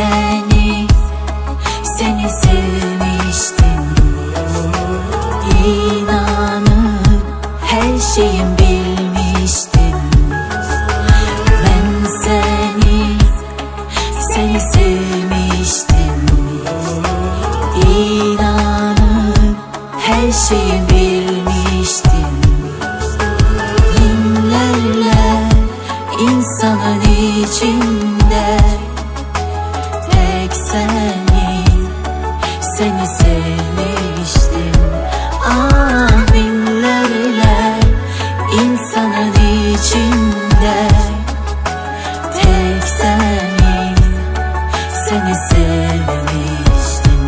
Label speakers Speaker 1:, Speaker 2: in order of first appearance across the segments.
Speaker 1: seni sevmiştim. İnanıp her şeyim bilmiştim. Ben seni sevmiştim. İnanıp her şeyim bilmiştim. Binlerle insanın içinde tek seni sevmiştim. Ah, binlerle insanın içinde tek seni sevmiştim.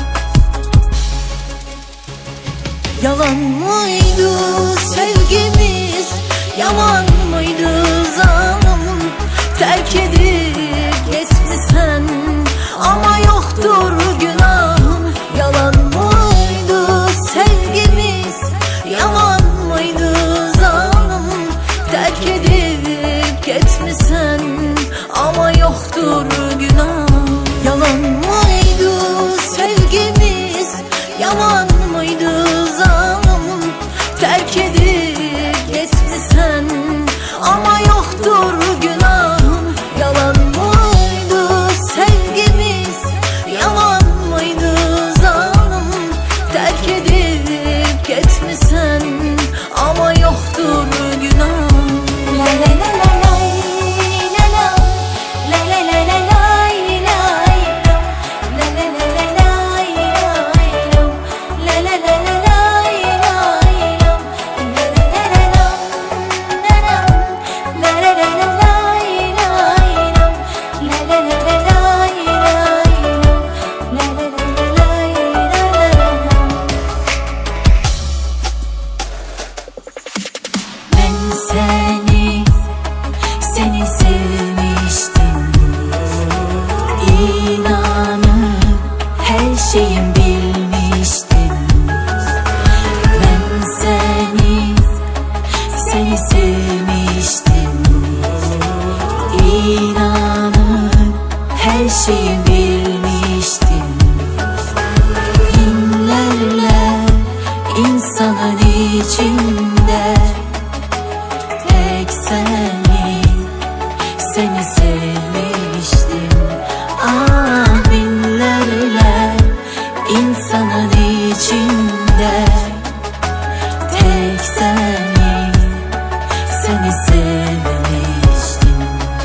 Speaker 1: Yalan mıydı sevgimiz, yalan mıydı zalim? Terk edip gitmişsen ama yoktur günahım. Yalan mıydı sevgimiz, yalan mıydı zalim? Terk edip gitmişsen ama yoktur günahım. Yalan mıydı sevgimiz, yalan mıydı zalim? Terk edip gitmişsen ama yoktur günahım. Yalan mıydı sevgimiz, yalan mıydı zalim? Terk edip gitmişsen ama yoktur günahım. La la la la la la la la la la la seni sevmiştim. İnanıp her şeyim bilmiştim. Ben seni sevmiştim. İnanıp her şeyim bilmiştim. Binlerle insanın içinde tek seni sevmiştim. Ah, binlerle insanın içinde tek seni sevmiştim.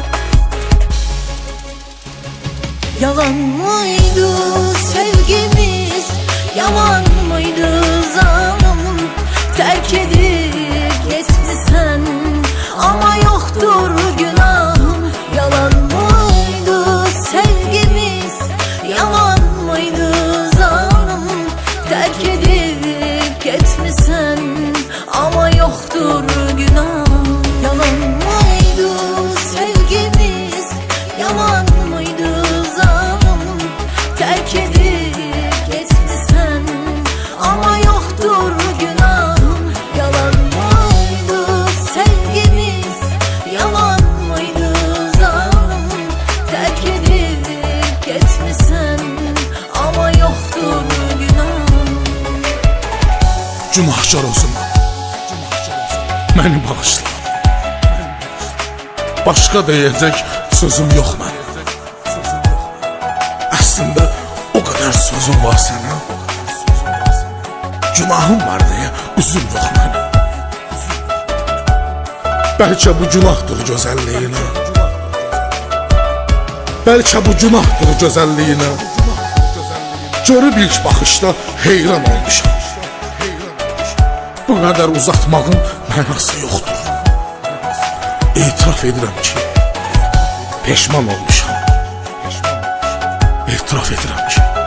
Speaker 1: Yalan mıydı sevgimiz, yalan mıydı zalim? Terk edip gitmişsen ama yoktur günahım. Yalan mıydı sevgimiz, yalan mıydı zalim? Terk edip gitmişsen ama yoktur günahım. Yalan mıydı sevgimiz, yalan mıydı zalim? Terk edip gitmişsen ama yoktur günahım. Yalan mıydı sevgimiz, yalan mıydı zalim? Terk edip gitmişsen ama yoktur günahım.
Speaker 2: Günahkar olsun məni bağışla. Başqa deyəcək sözüm yox mənim. Əslində o qədər sözüm var sənə. Günahım var deyə üzüm yox mənim. Bəlkə bu günahdır gözəlliyinə. Bəlkə bu günahdır gözəlliyinə. Görüb ilk baxışda heyran olmuşam. Bu qədər uzatmağın mənası yoxdur. İtiraf edirəm ki, peşman olmuşam. İtiraf edirəm ki